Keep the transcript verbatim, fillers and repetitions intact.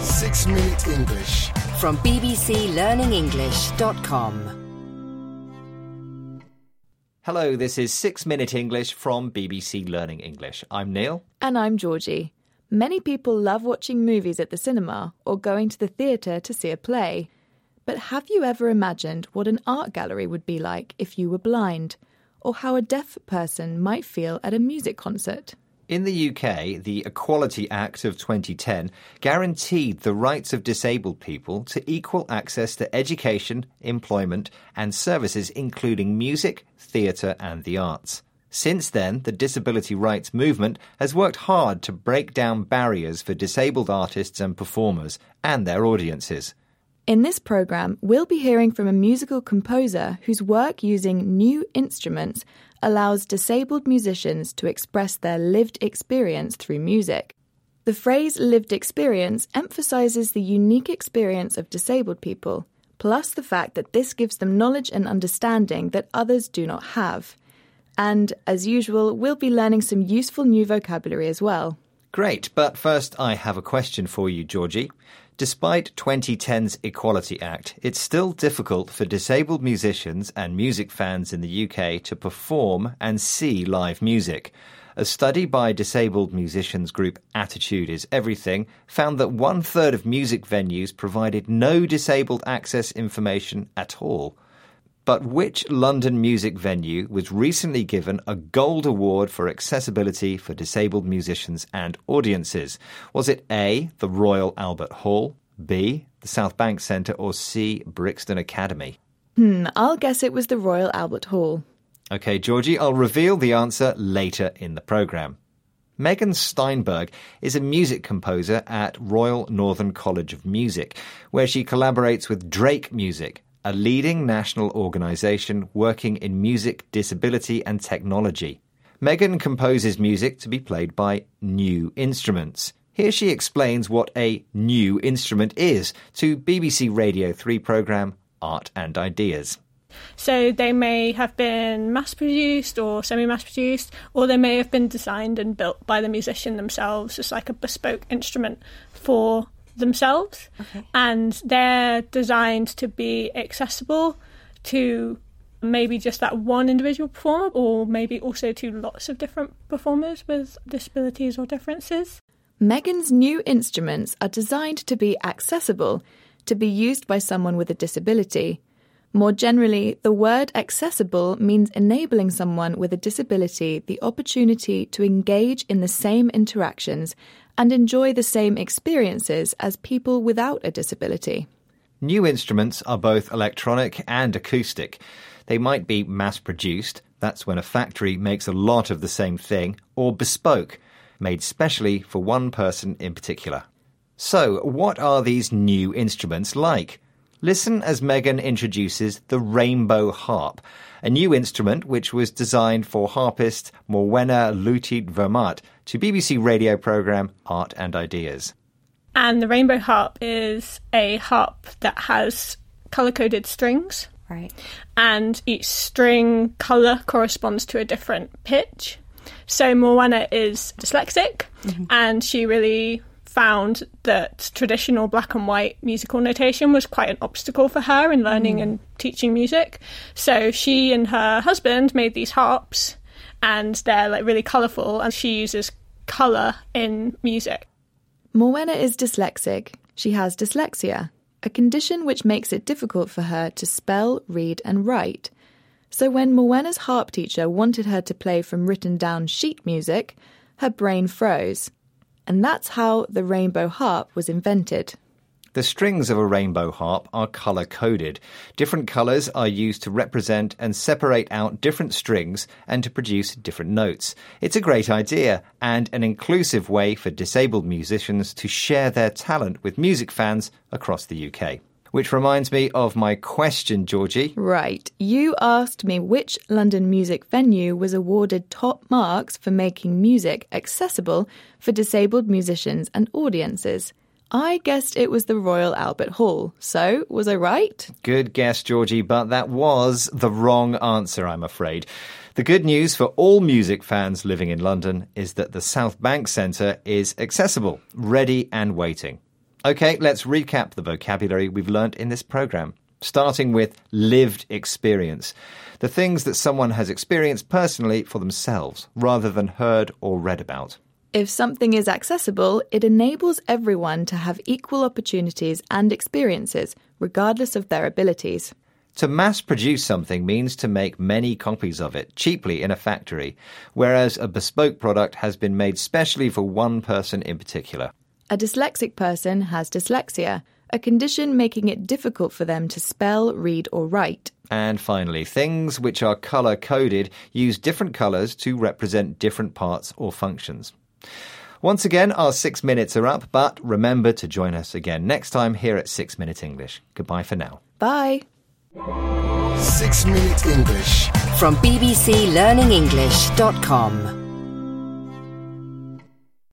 Six Minute English from b b c learning english dot com. Hello, this is Six Minute English from B B C Learning English. I'm Neil. And I'm Georgie. Many people love watching movies at the cinema or going to the theatre to see a play. But have you ever imagined what an art gallery would be like if you were blind? Or how a deaf person might feel at a music concert? In the U K, the Equality Act of twenty ten guaranteed the rights of disabled people to equal access to education, employment and services including music, theatre and the arts. Since then, the disability rights movement has worked hard to break down barriers for disabled artists and performers and their audiences. In this programme, we'll be hearing from a musical composer whose work using new instruments allows disabled musicians to express their lived experience through music. The phrase lived experience emphasises the unique experience of disabled people, plus the fact that this gives them knowledge and understanding that others do not have. And, as usual, we'll be learning some useful new vocabulary as well. Great, but first I have a question for you, Georgie. Despite twenty ten's Equality Act, it's still difficult for disabled musicians and music fans in the U K to perform and see live music. A study by disabled musicians group Attitude is Everything found that one-third of music venues provided no disabled access information at all. But which London music venue was recently given a Gold Award for accessibility for disabled musicians and audiences? Was it A, the Royal Albert Hall, B, the South Bank Centre, or C, Brixton Academy? Hmm, I'll guess it was the Royal Albert Hall. OK, Georgie, I'll reveal the answer later in the programme. Megan Steinberg is a music composer at Royal Northern College of Music, where she collaborates with Drake Music, a leading national organisation working in music, disability and technology. Megan composes music to be played by new instruments. Here she explains what a new instrument is to B B C Radio three programme Art and Ideas. So they may have been mass-produced or semi-mass-produced, or they may have been designed and built by the musician themselves as like a bespoke instrument for themselves. Okay. And they're designed to be accessible to maybe just that one individual performer, or maybe also to lots of different performers with disabilities or differences. Megan's new instruments are designed to be accessible, to be used by someone with a disability. More generally, the word accessible means enabling someone with a disability the opportunity to engage in the same interactions and enjoy the same experiences as people without a disability. New instruments are both electronic and acoustic. They might be mass-produced, that's when a factory makes a lot of the same thing, or bespoke, made specially for one person in particular. So, what are these new instruments like? Listen as Megan introduces the Rainbow Harp, a new instrument which was designed for harpist Morwenna Lutyd-Vermaat to B B C radio programme Art and Ideas. And the Rainbow Harp is a harp that has colour-coded strings. Right. And each string colour corresponds to a different pitch. So Morwenna is dyslexic, mm-hmm. and she really found that traditional black and white musical notation was quite an obstacle for her in learning mm. and teaching music. So she and her husband made these harps, and they're like really colourful, and she uses colour in music. Morwenna is dyslexic. She has dyslexia, a condition which makes it difficult for her to spell, read and write. So when Morwenna's harp teacher wanted her to play from written down sheet music, her brain froze. And that's how the rainbow harp was invented. The strings of a rainbow harp are colour-coded. Different colours are used to represent and separate out different strings and to produce different notes. It's a great idea and an inclusive way for disabled musicians to share their talent with music fans across the U K. Which reminds me of my question, Georgie. Right. You asked me which London music venue was awarded top marks for making music accessible for disabled musicians and audiences. I guessed it was the Royal Albert Hall. So, was I right? Good guess, Georgie, but that was the wrong answer, I'm afraid. The good news for all music fans living in London is that the South Bank Centre is accessible, ready and waiting. OK, let's recap the vocabulary we've learnt in this programme, starting with lived experience. The things that someone has experienced personally for themselves, rather than heard or read about. If something is accessible, it enables everyone to have equal opportunities and experiences, regardless of their abilities. To mass-produce something means to make many copies of it, cheaply in a factory, whereas a bespoke product has been made specially for one person in particular. A dyslexic person has dyslexia, a condition making it difficult for them to spell, read or write. And finally, things which are colour-coded use different colours to represent different parts or functions. Once again, our six minutes are up, but remember to join us again next time here at Six Minute English. Goodbye for now. Bye. Six Minute English. From b b c learning english dot com.